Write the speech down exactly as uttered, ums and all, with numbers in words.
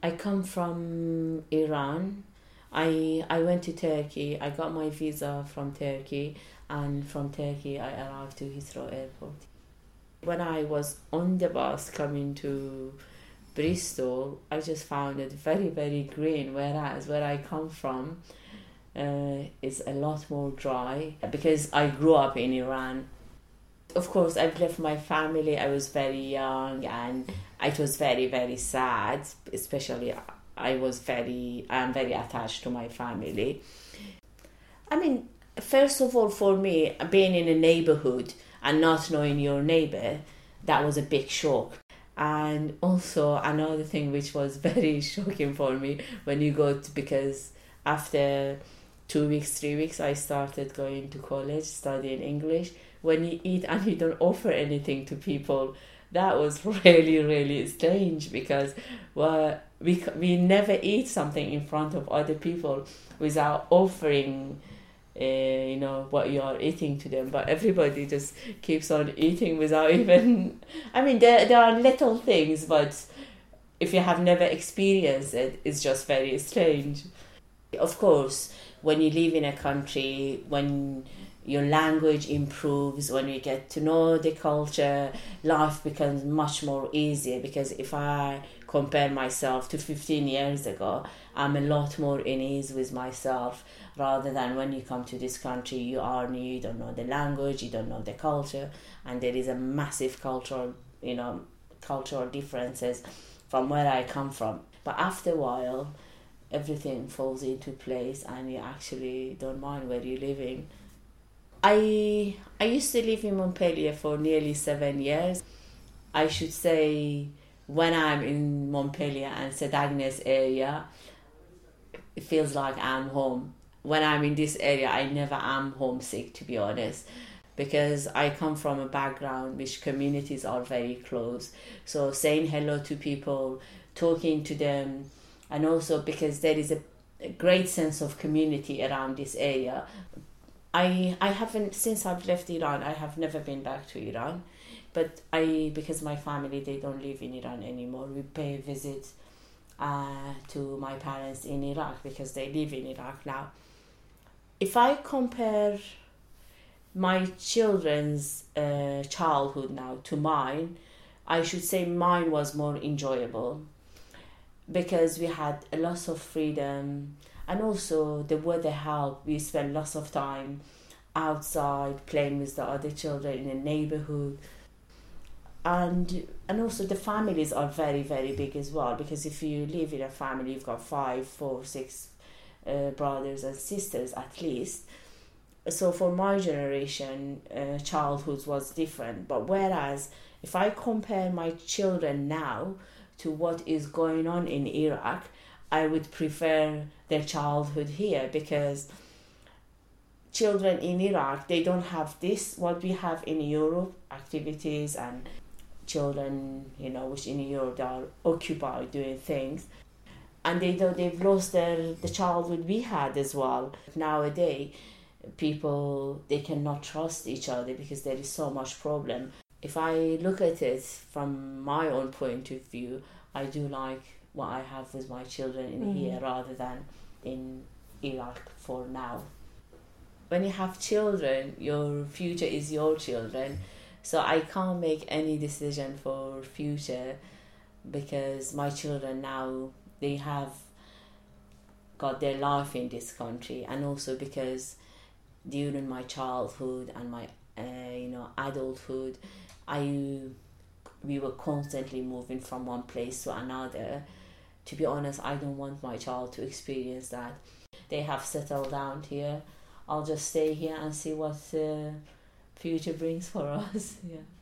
I come from Iran. I I went to Turkey. I got my visa from Turkey, and from Turkey I arrived to Heathrow Airport. When I was on the bus coming to Bristol, I just found it very very green. Whereas where I come from, uh, is a lot more dry because I grew up in Iran. Of course, I've left my family. I was very young, and it was very, very sad. Especially, I was very, I'm very attached to my family. I mean, first of all, for me, being in a neighborhood and not knowing your neighbor, that was a big shock. And also another thing which was very shocking for me when you go to, because after two weeks, three weeks, I started going to college, studying English. When you eat and you don't offer anything to people, that was really, really strange because well, we we never eat something in front of other people without offering, uh, you know, what you are eating to them. But everybody just keeps on eating without even. I mean, there there are little things, but if you have never experienced it, it's just very strange. Of course, when you live in a country, when your language improves, when you get to know the culture, life becomes much more easier. Because if I compare myself to fifteen years ago, I'm a lot more in ease with myself, rather than when you come to this country, you are new, you don't know the language, you don't know the culture, and there is a massive cultural, you know, cultural differences from where I come from. But after a while, everything falls into place and you actually don't mind where you're living. I I used to live in Montpellier for nearly seven years. I should say when I'm in Montpellier and St Agnes area, it feels like I'm home. When I'm in this area, I never am homesick, to be honest, because I come from a background which communities are very close. So saying hello to people, talking to them, and also because there is a, a great sense of community around this area. I I haven't, since I've left Iran, I have never been back to Iran, but I, because my family, they don't live in Iran anymore. We pay a visit uh, to my parents in Iraq because they live in Iraq now. If I compare my children's uh, childhood now to mine, I should say mine was more enjoyable because we had a lot of freedom. And also the weather helped. We spent lots of time outside playing with the other children in the neighborhood. And and also the families are very, very big as well. Because if you live in a family, you've got five, four, six uh, brothers and sisters at least. So for my generation, uh, childhood was different. But whereas if I compare my children now to what is going on in Iraq, I would prefer their childhood here, because children in Iraq, they don't have this, what we have in Europe, activities, and children, you know, which in Europe are occupied doing things. And they don't, they've lost their the childhood we had as well. Nowadays, people, they cannot trust each other because there is so much problem. If I look at it from my own point of view, I do like what I have with my children in mm. here rather than in Iraq for now. When you have children, your future is your children. So I can't make any decision for future because my children now, they have got their life in this country, and also because during my childhood and my uh, you know adulthood, I we were constantly moving from one place to another. To be honest, I don't want my child to experience that. They have settled down here. I'll just stay here and see what the future brings for us. Yeah.